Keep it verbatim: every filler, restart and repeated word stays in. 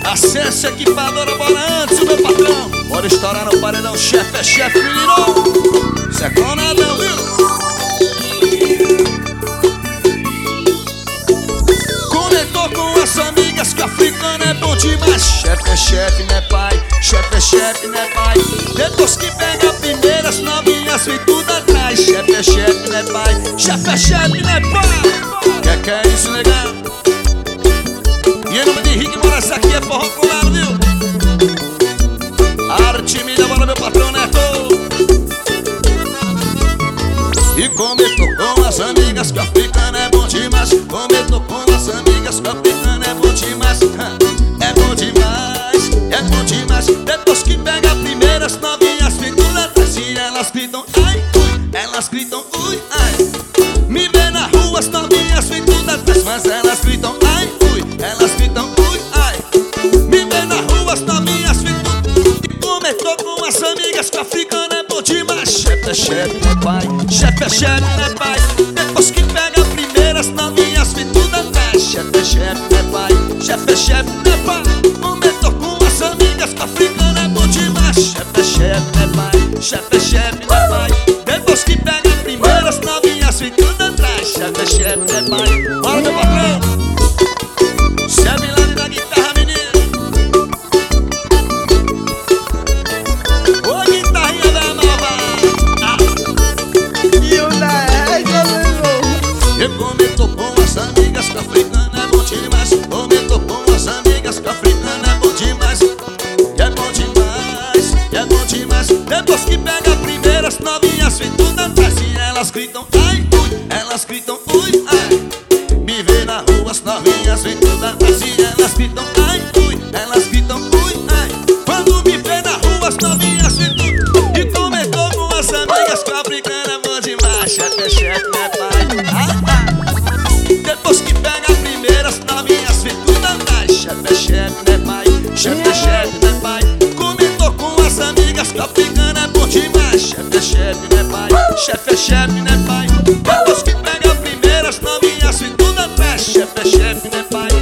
Acesse equipadora, bora antes o meu patrão. Bora estourar no paredão, chefe é chefe, menino. Isso é conadão, viu? Comentou com as amigas que o africano é bom demais. Chefe é chefe, né pai? Chefe é chefe, né pai? Depois que pega a primeira, as novinhas vem tudo atrás. Chefe é chefe, né pai? Chefe é chefe, né pai? Que que é isso, negão? E em nome de Henrique Moraes, aqui é forró colado, viu? Arte mídia, bora meu patrão Neto. E comentou com as amigas que o africano é bom demais. Comentou com as amigas que o africano é bom demais. É bom demais, é bom demais. Depois que pega a primeira, as novinhas vêm tudo atrás. E elas gritam ai, ui, elas gritam ui, ai. Me vê na rua, as novinhas vêm tudo atrás. Mas elas gritam ai, ui, elas gritam ui, ai. Me vê na rua, as novinhas vêm tudo. E comentou com as amigas que o africano é bom demais. Chefe é chefe, né pai? Chefe é chefe, né pai? Depois que pega a primeira, as novinhas vêm tudo atrás. Chefe é chefe, né pai? Chefe é chefe, né pai? Comentou com as amigas que o africano é bom demais. Chefe é chefe, né pai? Chefe é chefe, né pai? Depois que pega a primeira, as novinhas vêm tudo atrás. Chefe é chefe, né pai? Bora meu patrão! Chefe lá da guitarra, menino. Ô guitarrinha da nova. E o da égua, meu irmão. E comentou com as amigas que o africano é bom demais. Comentou com as amigas que o africano é bom demais. E é bom demais, e é bom demais. Depois que pega a primeira, as novinhas vêm tudo atrás. E elas gritam ai, ui, elas gritam ui, ai. Me vê na rua, as novinhas vêm tudo atrás. E elas gritam ai, ui, elas gritam ui, ai. Quando me vê na rua, as novinhas vêm tudo. E comentou com as amigas que o africano é bom demais. Chefe é chefe, né pai? Ai, ai. Depois que pega a primeira, as novinhas vêm tudo atrás. Chefe é chefe, né pai? Chefe é chefe, né pai? Comentou com as amigas que o africano é bom demais. Chefe é chefe, né pai? Chefe é chefe, né pai? Depois que pega a primeira, as novinhas vêm tudo atrás. Chefe é chefe, né pai?